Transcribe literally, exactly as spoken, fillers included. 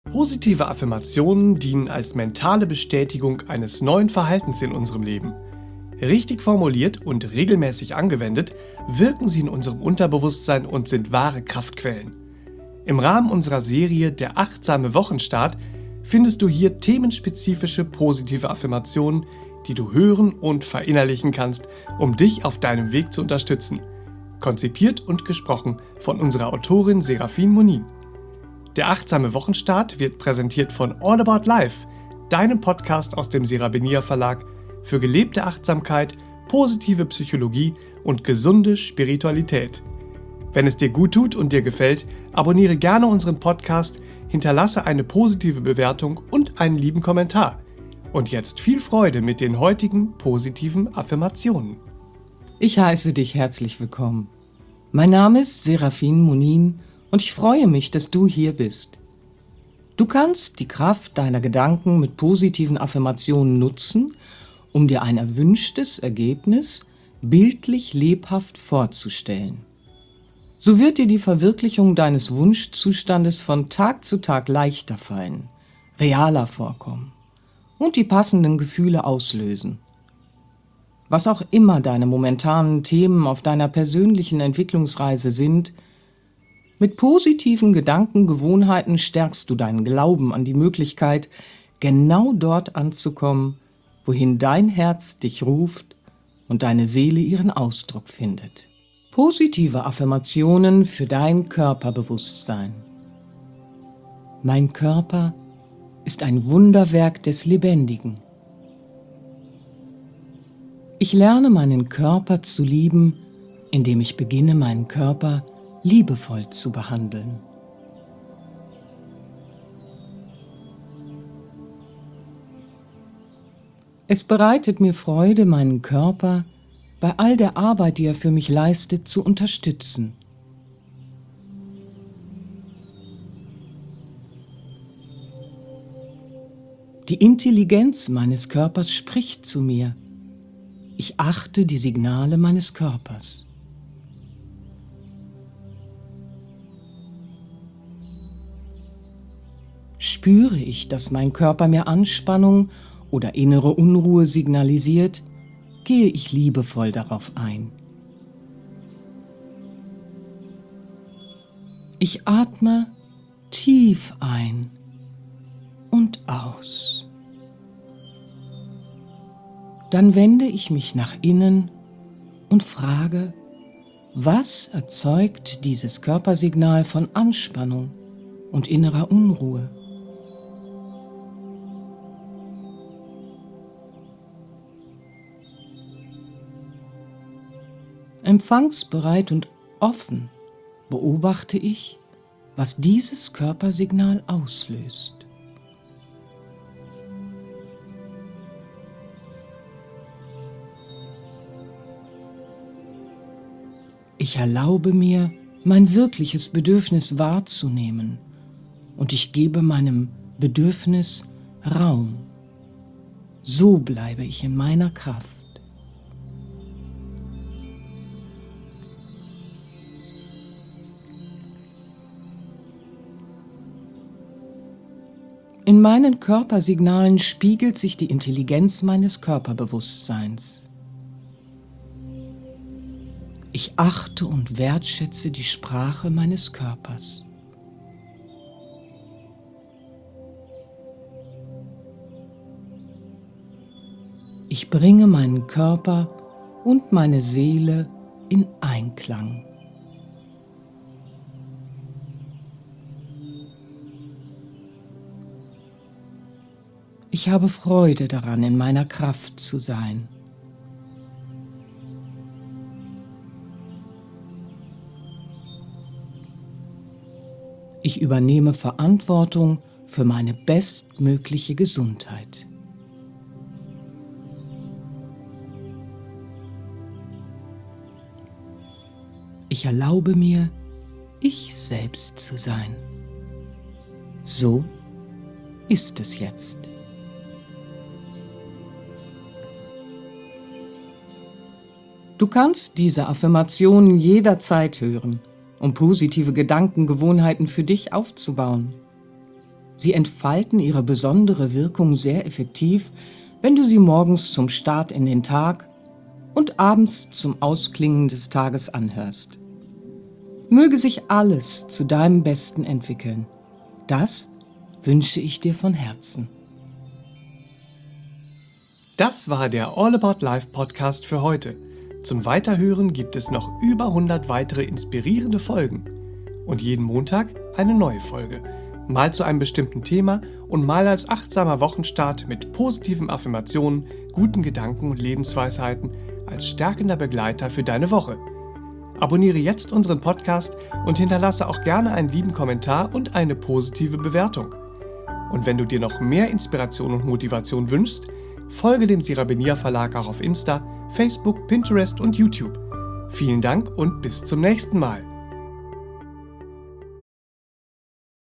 Positive Affirmationen dienen als mentale Bestätigung eines neuen Verhaltens in unserem Leben. Richtig formuliert und regelmäßig angewendet, wirken sie in unserem Unterbewusstsein und sind wahre Kraftquellen. Im Rahmen unserer Serie Der achtsame Wochenstart findest du hier themenspezifische positive Affirmationen, die du hören und verinnerlichen kannst, um dich auf deinem Weg zu unterstützen. Konzipiert und gesprochen von unserer Autorin Serafin Monin. Der achtsame Wochenstart wird präsentiert von All About Life, deinem Podcast aus dem Serabenia Verlag für gelebte Achtsamkeit, positive Psychologie und gesunde Spiritualität. Wenn es dir gut tut und dir gefällt, abonniere gerne unseren Podcast, hinterlasse eine positive Bewertung und einen lieben Kommentar. Und jetzt viel Freude mit den heutigen positiven Affirmationen. Ich heiße dich herzlich willkommen. Mein Name ist Serafin Monin und ich freue mich, dass du hier bist. Du kannst die Kraft deiner Gedanken mit positiven Affirmationen nutzen, um dir ein erwünschtes Ergebnis bildlich lebhaft vorzustellen. So wird dir die Verwirklichung deines Wunschzustandes von Tag zu Tag leichter fallen, realer vorkommen und die passenden Gefühle auslösen. Was auch immer deine momentanen Themen auf deiner persönlichen Entwicklungsreise sind, mit positiven Gedankengewohnheiten stärkst du deinen Glauben an die Möglichkeit, genau dort anzukommen, wohin dein Herz dich ruft und deine Seele ihren Ausdruck findet. Positive Affirmationen für dein Körperbewusstsein. Mein Körper ist ein Wunderwerk des Lebendigen. Ich lerne meinen Körper zu lieben, indem ich beginne, meinen Körper liebevoll zu behandeln. Es bereitet mir Freude, meinen Körper bei all der Arbeit, die er für mich leistet, zu unterstützen. Die Intelligenz meines Körpers spricht zu mir. Ich achte die Signale meines Körpers. Spüre ich, dass mein Körper mir Anspannung oder innere Unruhe signalisiert, gehe ich liebevoll darauf ein. Ich atme tief ein und aus. Dann wende ich mich nach innen und frage, was erzeugt dieses Körpersignal von Anspannung und innerer Unruhe? Empfangsbereit und offen beobachte ich, was dieses Körpersignal auslöst. Ich erlaube mir, mein wirkliches Bedürfnis wahrzunehmen und ich gebe meinem Bedürfnis Raum. So bleibe ich in meiner Kraft. In meinen Körpersignalen spiegelt sich die Intelligenz meines Körperbewusstseins. Ich achte und wertschätze die Sprache meines Körpers. Ich bringe meinen Körper und meine Seele in Einklang. Ich habe Freude daran, in meiner Kraft zu sein. Ich übernehme Verantwortung für meine bestmögliche Gesundheit. Ich erlaube mir, ich selbst zu sein. So ist es jetzt. Du kannst diese Affirmationen jederzeit hören, um positive Gedankengewohnheiten für dich aufzubauen. Sie entfalten ihre besondere Wirkung sehr effektiv, wenn du sie morgens zum Start in den Tag und abends zum Ausklingen des Tages anhörst. Möge sich alles zu deinem Besten entwickeln. Das wünsche ich dir von Herzen. Das war der All About Life Podcast für heute. Zum Weiterhören gibt es noch über hundert weitere inspirierende Folgen. Und jeden Montag eine neue Folge. Mal zu einem bestimmten Thema und mal als achtsamer Wochenstart mit positiven Affirmationen, guten Gedanken und Lebensweisheiten als stärkender Begleiter für deine Woche. Abonniere jetzt unseren Podcast und hinterlasse auch gerne einen lieben Kommentar und eine positive Bewertung. Und wenn du dir noch mehr Inspiration und Motivation wünschst, folge dem Sirabenia Verlag auch auf Insta, Facebook, Pinterest und YouTube. Vielen Dank und bis zum nächsten Mal.